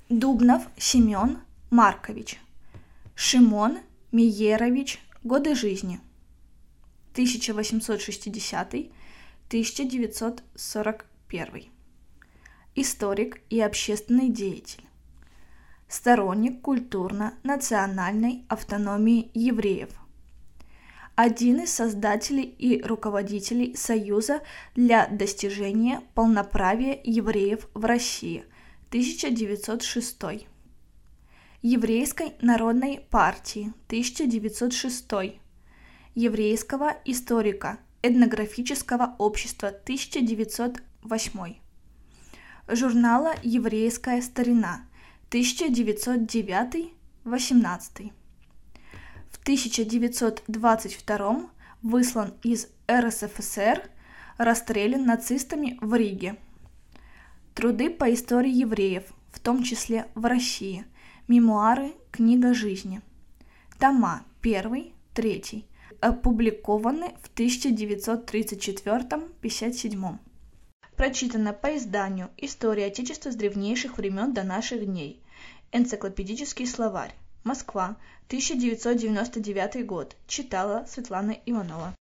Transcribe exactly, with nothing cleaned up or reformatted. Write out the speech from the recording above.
Дубнов Семен Маркович. Шимон Миерович. Годы жизни. тысяча восемьсот шестидесятый — тысяча девятьсот сорок первый. Историк и общественный деятель. Сторонник культурно-национальной автономии евреев. Один из создателей и руководителей Союза для достижения полноправия евреев в России, тысяча девятьсот шестой. Еврейской народной партии, тысяча девятьсот шестой. Еврейского историка этнографического общества, тысяча девятьсот восьмой. Журнала «Еврейская старина», тысяча девятьсот девятый — восемнадцатый. В тысяча девятьсот двадцать втором выслан из эр эс эф эс эр, расстрелян нацистами в Риге. Труды по истории евреев, в том числе в России. Мемуары, книга жизни. Тома первый, третий. Опубликованы в тысяча девятьсот тридцать четвёртом — пятьдесят седьмом. Прочитано по изданию «История Отечества с древнейших времен до наших дней». Энциклопедический словарь. Москва, тысяча девятьсот девяносто девятый год. Читала Светлана Иванова.